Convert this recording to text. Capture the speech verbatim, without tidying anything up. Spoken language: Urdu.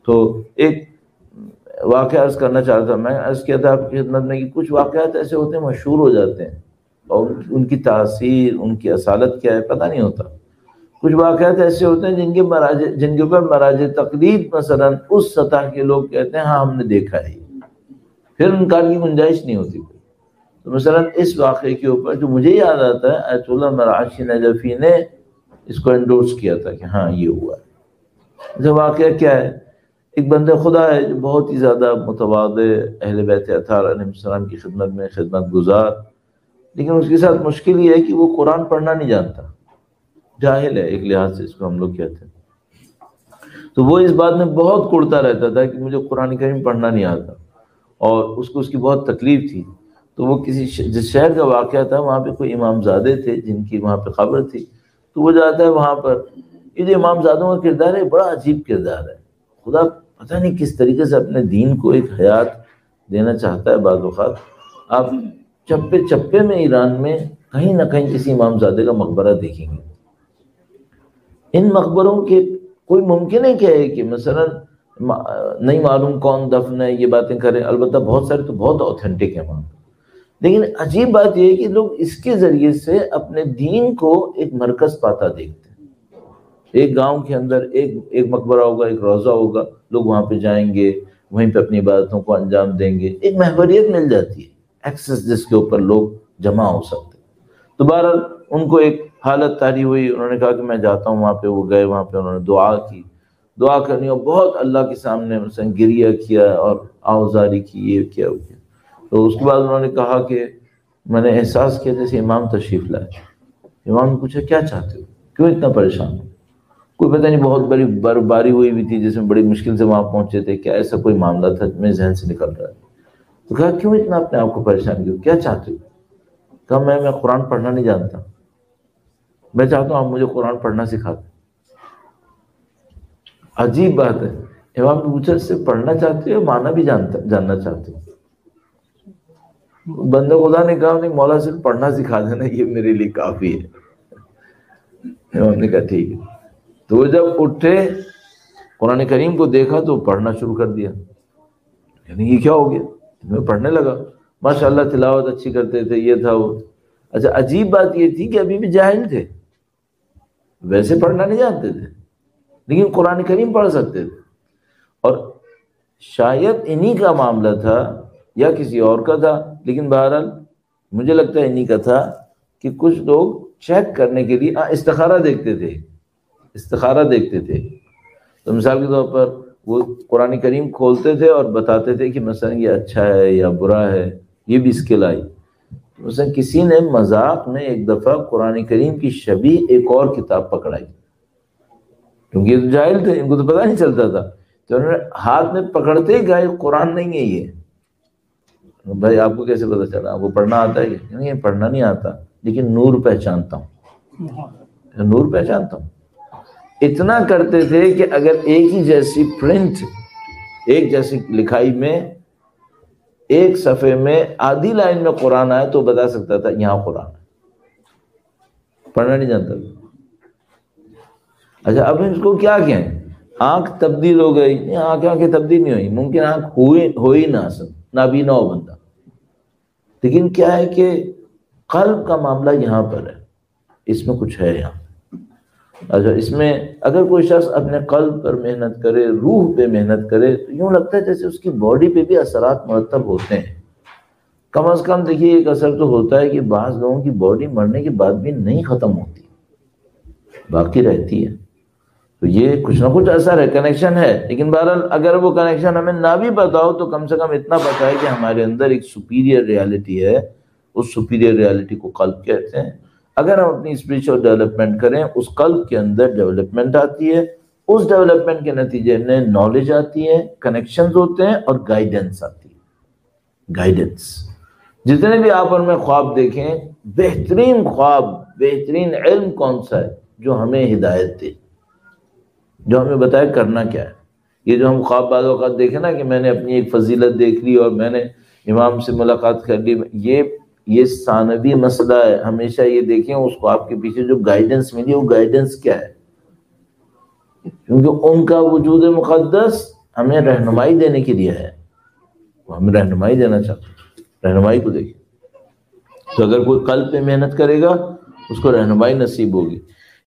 تو ایک واقعہ عرض کرنا چاہتا تھا، میں عرض کیا تھا آپ کی خدمت میں کہ کچھ واقعات ایسے ہوتے ہیں مشہور ہو جاتے ہیں اور ان کی تاثیر، ان کی اصالت کیا ہے پتہ نہیں ہوتا. کچھ واقعات ایسے ہوتے ہیں جن کے مراجع جن کے اوپر مراجع تقلید مثلا اس سطح کے لوگ کہتے ہیں ہاں ہم نے دیکھا ہے، پھر انکار کی گنجائش نہیں ہوتی. تو مثلا اس واقعے کے اوپر جو مجھے یاد آتا ہے، آیت اللہ مراعشی نجفی نے اس کو انڈورس کیا تھا کہ ہاں یہ ہوا ہے. جو واقعہ کیا ہے، ایک بندہ خدا ہے جو بہت ہی زیادہ متواضع، اہل بیت اطہار علیہ السلام کی خدمت میں خدمت گزار، لیکن اس کے ساتھ مشکل یہ ہے کہ وہ قرآن پڑھنا نہیں جانتا، جاہل ہے ایک لحاظ سے اس کو ہم لوگ کہتے ہیں. تو وہ اس بات میں بہت کڑتا رہتا تھا کہ مجھے قرآن کریم پڑھنا نہیں آتا، اور اس کو اس کی بہت تکلیف تھی. تو وہ کسی جس شہر کا واقعہ تھا وہاں پہ کوئی امام زادے تھے جن کی وہاں پہ خبر تھی. تو وہ جاتا ہے وہاں پر. یہ جو امام زادوں کا کردار ہے بڑا عجیب کردار ہے. خدا پتہ نہیں کس طریقے سے اپنے دین کو ایک حیات دینا چاہتا ہے. بعض اوقات آپ چپے چپے میں ایران میں کہیں نہ کہیں کسی امام زادے کا مقبرہ دیکھیں گے. ان مقبروں کے کوئی ممکن ہے کیا ہے کہ مثلا نہیں معلوم کون دفن ہے یہ باتیں کریں. البتہ بہت سارے تو بہت اوتھینٹک ہیں وہاں. لیکن عجیب بات یہ ہے کہ لوگ اس کے ذریعے سے اپنے دین کو ایک مرکز پاتا دیکھتے ہیں. ایک گاؤں کے اندر ایک ایک مقبرہ ہوگا، ایک روضہ ہوگا، لوگ وہاں پہ جائیں گے، وہیں پہ اپنی عبادتوں کو انجام دیں گے. ایک محوریت مل جاتی ہے، ایکسس جس کے اوپر لوگ جمع ہو سکتے. تو بہرحال ان کو ایک حالت طاری ہوئی، انہوں نے کہا کہ میں جاتا ہوں وہاں پہ. وہ گئے وہاں پہ، انہوں نے دعا کی. دعا کرنی اور بہت اللہ کے سامنے مثلا گریہ کیا اور آوزاری کی، یہ کیا وہ کیا. تو اس کے بعد انہوں نے کہا کہ میں نے احساس کیا جیسے امام تشریف لائے. امام نے پوچھا کیا چاہتے ہو، کیوں اتنا پریشان ہو؟ کوئی پتہ نہیں بہت بڑی برفباری ہوئی ہوئی تھی جس میں بڑی مشکل سے وہاں پہنچے تھے، کیا ایسا کوئی معاملہ تھا میرے ذہن سے نکل رہا ہے. تو کہا کیوں اتنا اپنے آپ کو پریشان کیوں، کیا چاہتے ہو؟ کہا میں میں قرآن پڑھنا نہیں جانتا، میں چاہتا ہوں آپ مجھے قرآن پڑھنا سکھا دیں. عجیب بات ہے. امام نے پوچھا اس سے پڑھنا چاہتے ہو معنی بھی جانتا جاننا چاہتے ہو؟ بندہ خدا نے کہا نہیں مولا صرف پڑھنا سکھا دینا یہ میرے لیے کافی ہے. امام نے کہا ٹھیک ہے. تو وہ جب اٹھے قرآن کریم کو دیکھا تو پڑھنا شروع کر دیا. یعنی یہ کیا ہو گیا، میں پڑھنے لگا. ماشاءاللہ تلاوت اچھی کرتے تھے، یہ تھا وہ. اچھا عجیب بات یہ تھی کہ ابھی بھی جاہل تھے، ویسے پڑھنا نہیں جانتے تھے لیکن قرآن کریم پڑھ سکتے تھے. اور شاید انہی کا معاملہ تھا یا کسی اور کا تھا، لیکن بہرحال مجھے لگتا ہے انہی کا تھا کہ کچھ لوگ چیک کرنے کے لیے استخارہ دیکھتے تھے استخارہ دیکھتے تھے تو مثال کے طور پر وہ قرآن کریم کھولتے تھے اور بتاتے تھے کہ مثلا یہ اچھا ہے یا برا ہے، یہ بھی اسکل آئی. مثلا کسی نے مذاق میں ایک دفعہ قرآن کریم کی شبیہ ایک اور کتاب پکڑائی، کیونکہ یہ تو جاہل تھے، ان کو تو پتہ نہیں چلتا تھا. تو انہوں نے ہاتھ میں پکڑتے ہی کہا یہ قرآن نہیں ہے. یہ بھائی آپ کو کیسے پتہ چلا، آپ کو پڑھنا آتا ہے؟ نہیں یہ پڑھنا نہیں آتا لیکن نور پہچانتا ہوں، نور پہچانتا ہوں. اتنا کرتے تھے کہ اگر ایک ہی جیسی پرنٹ، ایک جیسی لکھائی میں ایک صفحے میں آدھی لائن میں قرآن آیا تو بتا سکتا تھا یہاں قرآن ہے، پڑھنا نہیں جانتا تھا. اچھا اب اس کو کیا کہیں، آنکھ تبدیل ہو گئی؟ نہیں، آنکھ آنکھیں تبدیل نہیں ہوئی، ممکن آنکھ ہوئی ہو ہی نہ اصل نابینا ہو بندہ. لیکن کیا ہے کہ قلب کا معاملہ یہاں پر ہے، اس میں کچھ ہے یہاں. اچھا اس میں اگر کوئی شخص اپنے قلب پر محنت کرے، روح پہ محنت کرے، تو یوں لگتا ہے جیسے اس کی باڈی پہ بھی اثرات مرتب ہوتے ہیں. کم از کم دیکھیے ایک اثر تو ہوتا ہے کہ بعض لوگوں کی باڈی مرنے کے بعد بھی نہیں ختم ہوتی، باقی رہتی ہے. تو یہ کچھ نہ کچھ اثر ہے، کنیکشن ہے. لیکن بہرحال اگر وہ کنیکشن ہمیں نہ بھی پتا ہو تو کم سے کم اتنا پتا ہے کہ ہمارے اندر ایک سپیریئر ریالٹی ہے. اس سپیریئر ریالٹی کو قلب کہتے ہیں. اگر ہم اپنی اسپریچول ڈیولپمنٹ کریں، اس قلب کے اندر ڈیولپمنٹ آتی ہے، اس ڈیولپمنٹ کے نتیجے میں نالج آتی ہے، کنیکشنز ہوتے ہیں اور گائیڈنس آتی ہے. گائیڈنس جتنے بھی آپ اور میں خواب دیکھیں، بہترین خواب، بہترین علم کون سا ہے؟ جو ہمیں ہدایت دے، جو ہمیں بتائے کرنا کیا ہے. یہ جو ہم خواب بعض اوقات دیکھیں نا کہ میں نے اپنی ایک فضیلت دیکھ لی اور میں نے امام سے ملاقات کر لی، یہ یہ ثانوی مسئلہ ہے. ہمیشہ یہ دیکھیں اس کو آپ کے پیچھے جو گائیڈنس ملی وہ گائیڈنس کیا ہے، کیونکہ ان کا وجود مقدس ہمیں رہنمائی دینے کے لیے ہے، وہ ہمیں رہنمائی دینا چاہتے ہیں، رہنمائی کو دیکھیں۔ تو اگر کوئی قلب پہ محنت کرے گا اس کو رہنمائی نصیب ہوگی۔